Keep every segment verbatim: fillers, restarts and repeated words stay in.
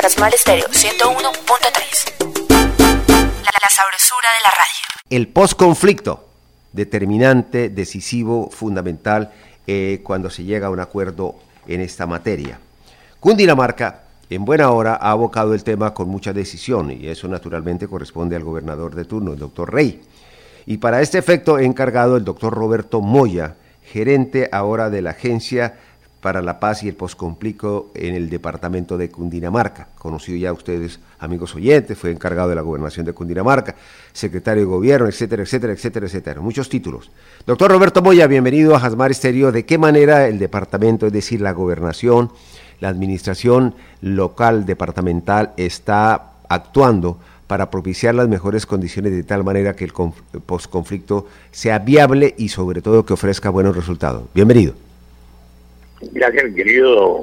Jasmar Estéreo ciento uno punto tres. La, la sabrosura de la radio. El posconflicto, determinante, decisivo, fundamental eh, cuando se llega a un acuerdo en esta materia. Cundinamarca, en buena hora, ha abocado el tema con mucha decisión y eso naturalmente corresponde al gobernador de turno, el doctor Rey. Y para este efecto he encargado el doctor Roberto Moya, gerente ahora de la Agencia para la Paz y el Posconflicto en el departamento de Cundinamarca. Conocido ya ustedes, amigos oyentes, fue encargado de la gobernación de Cundinamarca, secretario de gobierno, etcétera, etcétera, etcétera, etcétera. Muchos títulos. Doctor Roberto Moya, bienvenido a Jasmar Estéreo. ¿De qué manera el departamento, es decir, la gobernación, la administración local departamental está actuando para propiciar las mejores condiciones de tal manera que el posconflicto sea viable y sobre todo que ofrezca buenos resultados? Bienvenido. Gracias, querido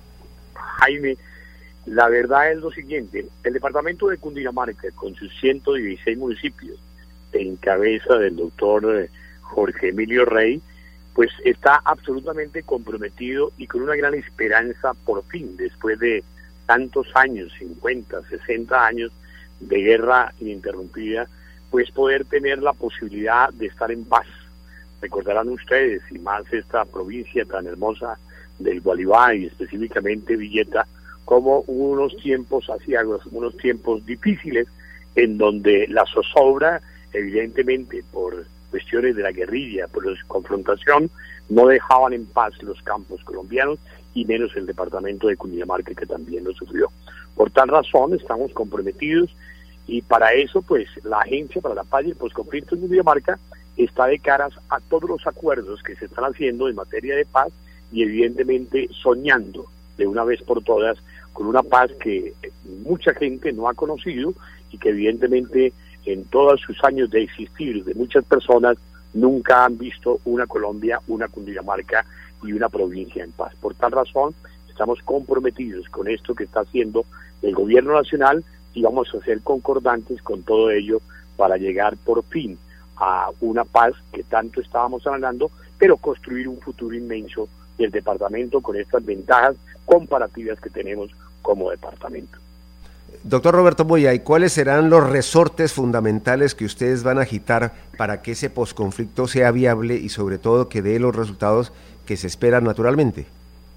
Jaime. La verdad es lo siguiente: el departamento de Cundinamarca, con sus ciento dieciséis municipios, en cabeza del doctor Jorge Emilio Rey, pues está absolutamente comprometido y con una gran esperanza, por fin, después de tantos años, cincuenta, sesenta años de guerra ininterrumpida, pues poder tener la posibilidad de estar en paz. Recordarán ustedes, y más esta provincia tan hermosa del Gualibá y específicamente Villeta, como hubo unos tiempos aciagos, unos tiempos difíciles en donde la zozobra, evidentemente por cuestiones de la guerrilla, por la confrontación, no dejaban en paz los campos colombianos y menos el departamento de Cundinamarca, que también lo sufrió. Por tal razón estamos comprometidos y para eso pues la Agencia para la Paz y el Posconflicto en Cundinamarca está de caras a todos los acuerdos que se están haciendo en materia de paz y evidentemente soñando de una vez por todas con una paz que mucha gente no ha conocido y que evidentemente en todos sus años de existir de muchas personas nunca han visto una Colombia, una Cundinamarca y una provincia en paz. Por tal razón estamos comprometidos con esto que está haciendo el gobierno nacional y vamos a ser concordantes con todo ello para llegar por fin a una paz que tanto estábamos hablando, pero construir un futuro inmenso del departamento con estas ventajas comparativas que tenemos como departamento. Doctor Roberto Moya, ¿y cuáles serán los resortes fundamentales que ustedes van a agitar para que ese posconflicto sea viable y sobre todo que dé los resultados que se esperan naturalmente?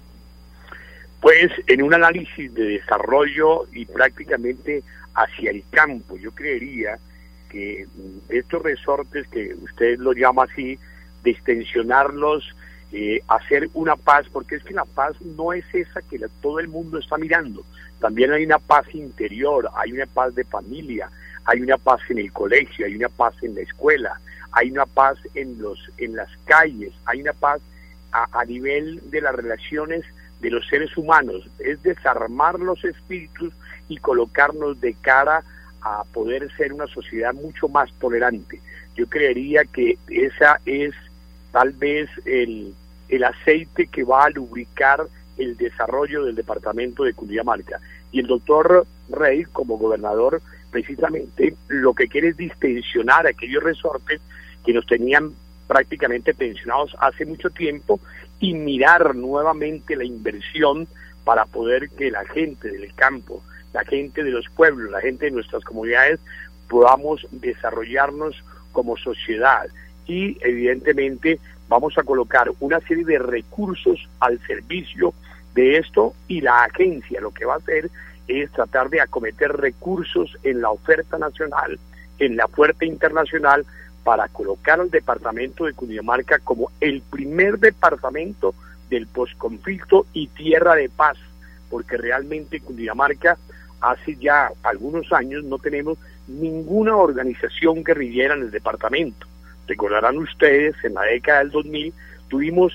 Pues en un análisis de desarrollo y prácticamente hacia el campo, yo creería que estos resortes que usted lo llama así, de extensionarlos, eh, hacer una paz, porque es que la paz no es esa que la, todo el mundo está mirando. También hay una paz interior, hay una paz de familia, hay una paz en el colegio, hay una paz en la escuela, hay una paz en los en las calles, hay una paz a, a nivel de las relaciones de los seres humanos. Es desarmar los espíritus y colocarnos de cara a poder ser una sociedad mucho más tolerante. Yo creería que esa es tal vez el, el aceite que va a lubricar el desarrollo del departamento de Cundinamarca. Y el doctor Rey, como gobernador, precisamente lo que quiere es distensionar aquellos resortes que nos tenían prácticamente tensionados hace mucho tiempo y mirar nuevamente la inversión para poder que la gente del campo, la gente de los pueblos, la gente de nuestras comunidades podamos desarrollarnos como sociedad y evidentemente vamos a colocar una serie de recursos al servicio de esto y la agencia lo que va a hacer es tratar de acometer recursos en la oferta nacional, en la oferta internacional para colocar al departamento de Cundinamarca como el primer departamento del posconflicto y tierra de paz, porque realmente Cundinamarca hace ya algunos años no tenemos ninguna organización guerrillera en el departamento. Recordarán ustedes, en la década del dos mil tuvimos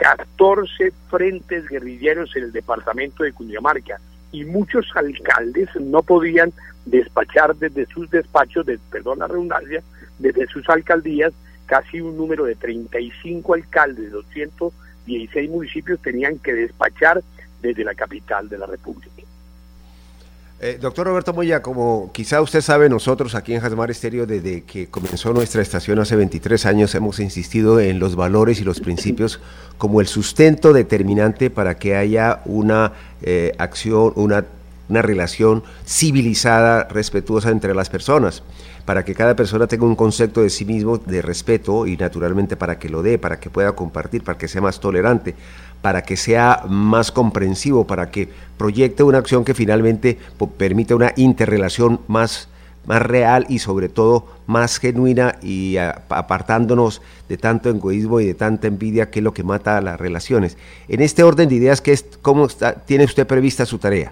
catorce frentes guerrilleros en el departamento de Cundinamarca y muchos alcaldes no podían despachar desde sus despachos, de, perdón la redundancia, desde sus alcaldías, casi un número de treinta y cinco alcaldes de doscientos dieciséis municipios tenían que despachar desde la capital de la República. Eh, doctor Roberto Moya, como quizá usted sabe, nosotros aquí en Jasmar Estéreo, desde que comenzó nuestra estación hace veintitrés años, hemos insistido en los valores y los principios como el sustento determinante para que haya una eh, acción, una una relación civilizada, respetuosa entre las personas, para que cada persona tenga un concepto de sí mismo de respeto y naturalmente para que lo dé, para que pueda compartir, para que sea más tolerante, para que sea más comprensivo, para que proyecte una acción que finalmente permita una interrelación más, más real y sobre todo más genuina y a, apartándonos de tanto egoísmo y de tanta envidia, que es lo que mata a las relaciones. En este orden de ideas, ¿qué es, ¿cómo está, tiene usted prevista su tarea?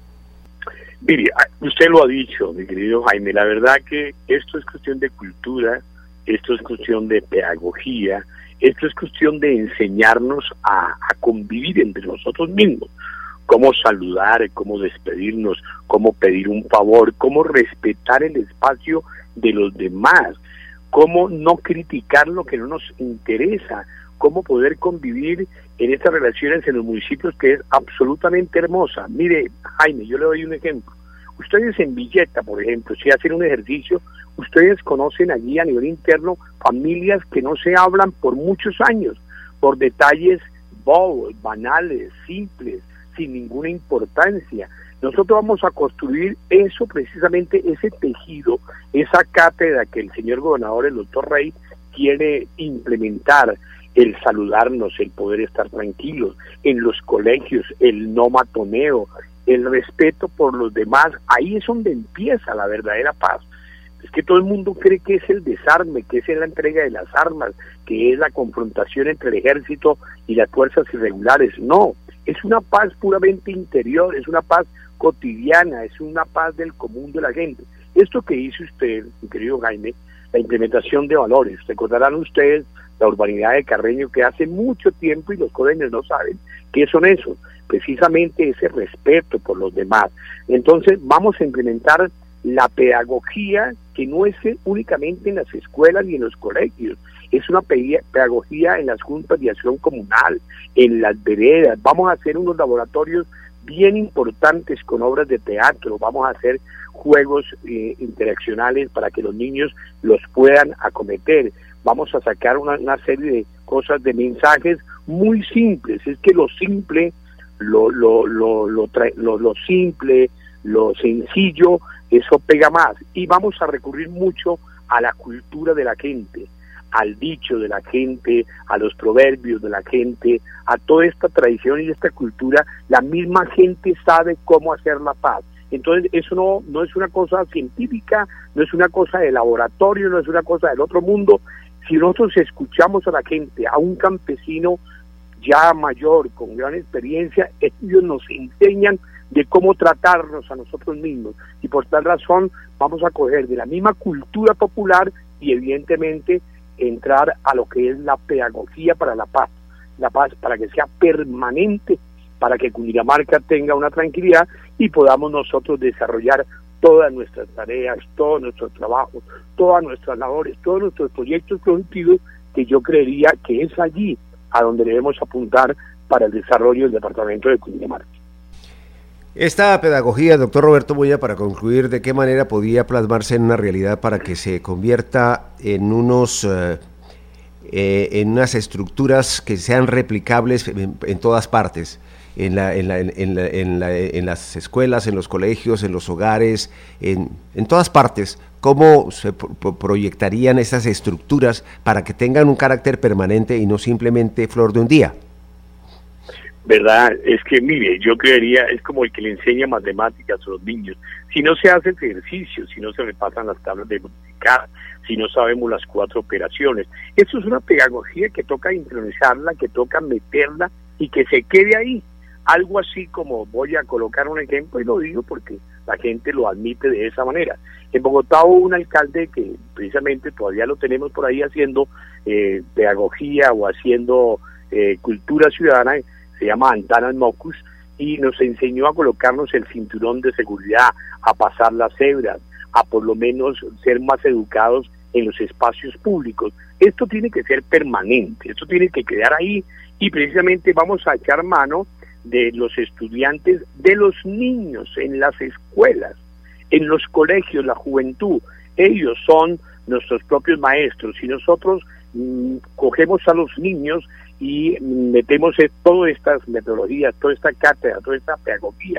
Mire, usted lo ha dicho, mi querido Jaime, la verdad que esto es cuestión de cultura, esto es cuestión de pedagogía, esto es cuestión de enseñarnos a, a convivir entre nosotros mismos, cómo saludar, cómo despedirnos, cómo pedir un favor, cómo respetar el espacio de los demás, cómo no criticar lo que no nos interesa, cómo poder convivir en estas relaciones en los municipios, que es absolutamente hermosa. Mire, Jaime, yo le doy un ejemplo. Ustedes en Villeta, por ejemplo, si hacen un ejercicio, ustedes conocen allí a nivel interno familias que no se hablan por muchos años, por detalles bobos, banales, simples, sin ninguna importancia. Nosotros vamos a construir eso, precisamente ese tejido, esa cátedra que el señor gobernador, el doctor Rey, quiere implementar, el saludarnos, el poder estar tranquilos, en los colegios, el no matoneo, el respeto por los demás. Ahí es donde empieza la verdadera paz. Es que todo el mundo cree que es el desarme, que es la entrega de las armas, que es la confrontación entre el ejército y las fuerzas irregulares. No, es una paz puramente interior, es una paz cotidiana, es una paz del común de la gente. Esto que hizo usted, mi querido Jaime, la implementación de valores. Recordarán ustedes la urbanidad de Carreño, que hace mucho tiempo, y los jóvenes no saben qué son esos, precisamente ese respeto por los demás. Entonces vamos a implementar la pedagogía, que no es únicamente en las escuelas ni en los colegios, es una pedagogía en las juntas de acción comunal, en las veredas. Vamos a hacer unos laboratorios bien importantes con obras de teatro, vamos a hacer juegos eh, interaccionales para que los niños los puedan acometer. Vamos a sacar una, una serie de cosas, de mensajes muy simples. Es que lo simple, lo, lo, lo, lo, tra- lo, lo simple, lo sencillo, eso pega más. Y vamos a recurrir mucho a la cultura de la gente, al dicho de la gente, a los proverbios de la gente, a toda esta tradición y esta cultura. La misma gente sabe cómo hacer la paz. Entonces eso no, no es una cosa científica, no es una cosa de laboratorio, no es una cosa del otro mundo. Si nosotros escuchamos a la gente, a un campesino ya mayor, con gran experiencia, ellos nos enseñan de cómo tratarnos a nosotros mismos, y por tal razón vamos a coger de la misma cultura popular y evidentemente entrar a lo que es la pedagogía para la paz, la paz para que sea permanente, para que Cundinamarca tenga una tranquilidad y podamos nosotros desarrollar todas nuestras tareas, todos nuestros trabajos, todas nuestras labores, todos nuestros proyectos productivos, que yo creería que es allí a donde debemos apuntar para el desarrollo del departamento de Cundinamarca. Esta pedagogía, doctor Roberto Moya, para concluir, ¿de qué manera podía plasmarse en una realidad para que se convierta en unos eh, eh, en unas estructuras que sean replicables en, en todas partes? En, la, en, la, en, la, en, la, en las escuelas, en los colegios, en los hogares, en, en todas partes. ¿Cómo se pro proyectarían estas estructuras para que tengan un carácter permanente y no simplemente flor de un día? ¿Verdad? Es que, mire, yo creería, es como el que le enseña matemáticas a los niños. Si no se hace ejercicio, si no se repasan las tablas de multiplicar, si no sabemos las cuatro operaciones. Eso es una pedagogía que toca internalizarla, que toca meterla y que se quede ahí. Algo así como, voy a colocar un ejemplo y lo digo porque la gente lo admite de esa manera. En Bogotá hubo un alcalde que precisamente todavía lo tenemos por ahí haciendo eh, pedagogía o haciendo eh, cultura ciudadana, se llama Antanas Mocus, y nos enseñó a colocarnos el cinturón de seguridad, a pasar las cebras, a por lo menos ser más educados en los espacios públicos. Esto tiene que ser permanente, esto tiene que quedar ahí, y precisamente vamos a echar mano de los estudiantes, de los niños en las escuelas, en los colegios, la juventud. Ellos son nuestros propios maestros, y nosotros mmm, cogemos a los niños y metemos todas estas metodologías, toda esta cátedra, toda esta pedagogía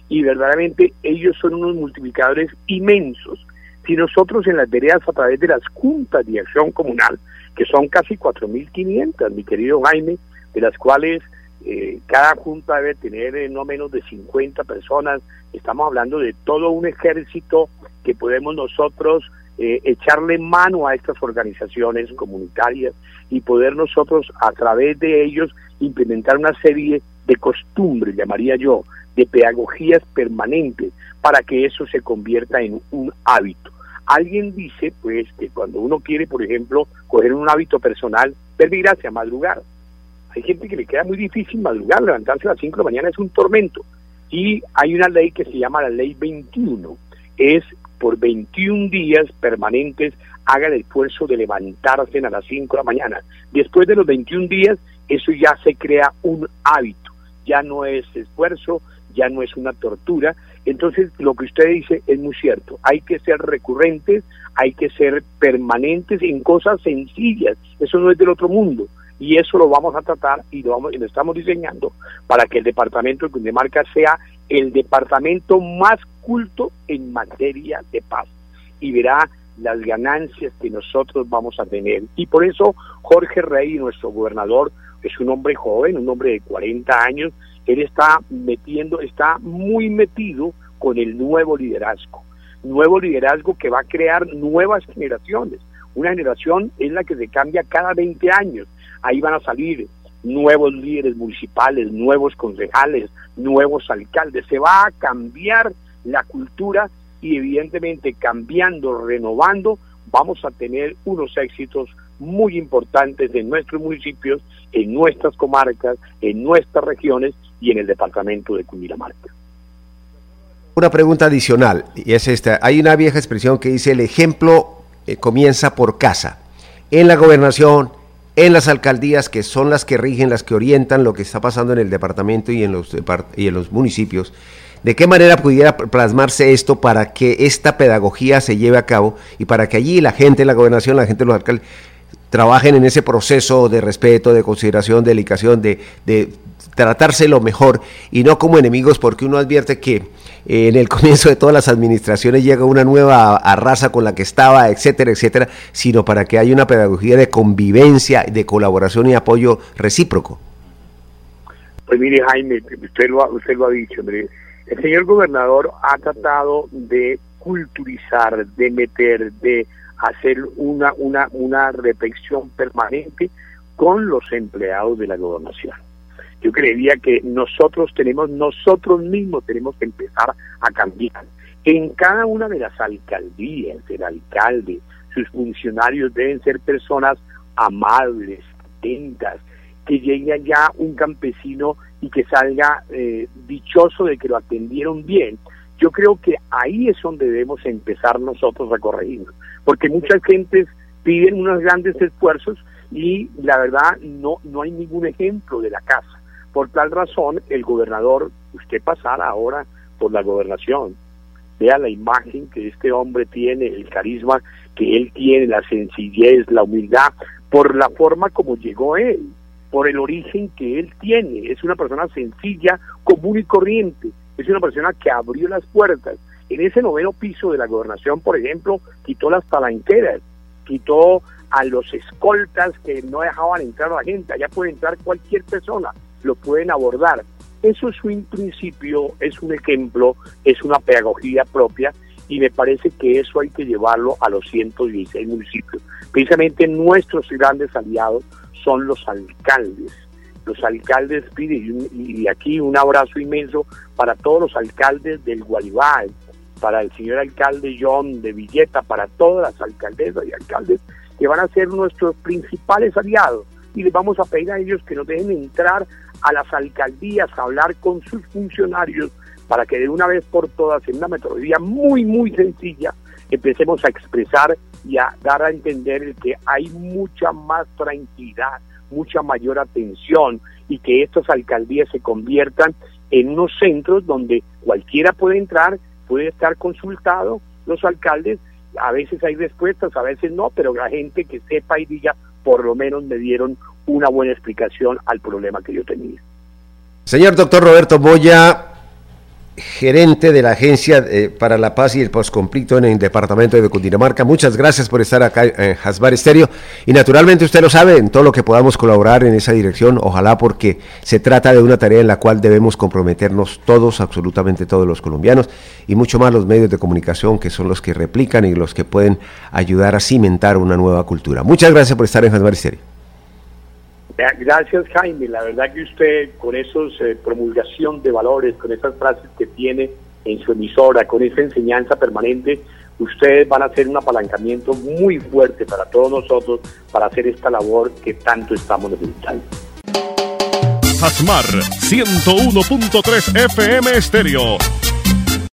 y verdaderamente ellos son unos multiplicadores inmensos. Si nosotros en las veredas, a través de las juntas de acción comunal, que son casi cuatro mil quinientas, mi querido Jaime, de las cuales eh, cada junta debe tener eh, no menos de cincuenta personas, estamos hablando de todo un ejército que podemos nosotros eh, echarle mano a estas organizaciones comunitarias y poder nosotros a través de ellos implementar una serie de costumbres, llamaría yo, de pedagogías permanentes para que eso se convierta en un hábito. Alguien dice, pues, que cuando uno quiere, por ejemplo, coger un hábito personal, permitirse a madrugar. Hay gente que le queda muy difícil madrugar, levantarse a las cinco de la mañana es un tormento. Y hay una ley que se llama la ley veintiuno, es por veintiún días permanentes haga el esfuerzo de levantarse a las cinco de la mañana. Después de los veintiún días, eso ya se crea un hábito, ya no es esfuerzo, ya no es una tortura. Entonces, lo que usted dice es muy cierto, hay que ser recurrentes, hay que ser permanentes en cosas sencillas, eso no es del otro mundo, y eso lo vamos a tratar y lo, vamos, y lo estamos diseñando para que el departamento de Cundinamarca sea el departamento más culto en materia de paz, y verá las ganancias que nosotros vamos a tener. Y por eso Jorge Rey, nuestro gobernador, es un hombre joven, un hombre de cuarenta años, él está metiendo, está muy metido con el nuevo liderazgo, nuevo liderazgo que va a crear nuevas generaciones. Una generación es la que se cambia cada veinte años, ahí van a salir nuevos líderes municipales, nuevos concejales, nuevos alcaldes, se va a cambiar la cultura y evidentemente cambiando, renovando, vamos a tener unos éxitos muy importantes en nuestros municipios, en nuestras comarcas, en nuestras regiones y en el departamento de Cundinamarca. Una pregunta adicional, y es esta. Hay una vieja expresión que dice: el ejemplo eh, comienza por casa. En la gobernación, en las alcaldías, que son las que rigen, las que orientan lo que está pasando en el departamento y en los, y en los municipios, ¿de qué manera pudiera plasmarse esto para que esta pedagogía se lleve a cabo y para que allí la gente, la gobernación, la gente de los alcaldes, trabajen en ese proceso de respeto, de consideración, de dedicación, de, de tratarse lo mejor y no como enemigos? Porque uno advierte que eh, en el comienzo de todas las administraciones llega una nueva raza con la que estaba, etcétera, etcétera, sino para que haya una pedagogía de convivencia, de colaboración y apoyo recíproco. Pues mire, Jaime, usted lo ha, usted lo ha dicho, mire, el señor gobernador ha tratado de culturizar, de meter, de hacer una, una, una reflexión permanente con los empleados de la gobernación. Yo creería que nosotros tenemos, nosotros mismos tenemos que empezar a cambiar. En cada una de las alcaldías, el alcalde, sus funcionarios deben ser personas amables, atentas, que llegue allá un campesino y que salga eh, dichoso de que lo atendieron bien. Yo creo que ahí es donde debemos empezar nosotros a corregirnos, porque muchas gentes piden unos grandes esfuerzos y la verdad no, no hay ningún ejemplo de la casa. Por tal razón, el gobernador, usted pasara ahora por la gobernación, vea la imagen que este hombre tiene, el carisma que él tiene, la sencillez, la humildad, por la forma como llegó él, por el origen que él tiene. Es una persona sencilla, común y corriente, es una persona que abrió las puertas. En ese noveno piso de la gobernación, por ejemplo, quitó las palanqueras, quitó a los escoltas que no dejaban entrar a la gente, allá puede entrar cualquier persona, lo pueden abordar. Eso es un principio, es un ejemplo, es una pedagogía propia y me parece que eso hay que llevarlo a los ciento dieciséis municipios. Precisamente nuestros grandes aliados son los alcaldes. Los alcaldes piden, y aquí un abrazo inmenso para todos los alcaldes del Guaribay, para el señor alcalde John de Villeta, para todas las alcaldesas y alcaldes que van a ser nuestros principales aliados. Y les vamos a pedir a ellos que nos dejen entrar a las alcaldías a hablar con sus funcionarios para que de una vez por todas, en una metodología muy, muy sencilla, empecemos a expresar y a dar a entender que hay mucha más tranquilidad, mucha mayor atención y que estas alcaldías se conviertan en unos centros donde cualquiera puede entrar, puede estar consultado, los alcaldes, a veces hay respuestas, a veces no, pero la gente que sepa y diga, por lo menos me dieron una buena explicación al problema que yo tenía. Señor doctor Roberto Moya, gerente de la Agencia eh, para la Paz y el Postconflicto en el departamento de Cundinamarca. Muchas gracias por estar acá en Hasbar Estéreo. Y naturalmente usted lo sabe, en todo lo que podamos colaborar en esa dirección, ojalá, porque se trata de una tarea en la cual debemos comprometernos todos, absolutamente todos los colombianos, y mucho más los medios de comunicación, que son los que replican y los que pueden ayudar a cimentar una nueva cultura. Muchas gracias por estar en Hasbar Estéreo. Gracias, Jaime. La verdad que usted, con esos eh, promulgación de valores, con esas frases que tiene en su emisora, con esa enseñanza permanente, ustedes van a hacer un apalancamiento muy fuerte para todos nosotros para hacer esta labor que tanto estamos necesitando. Hasmar ciento uno punto tres F M Estéreo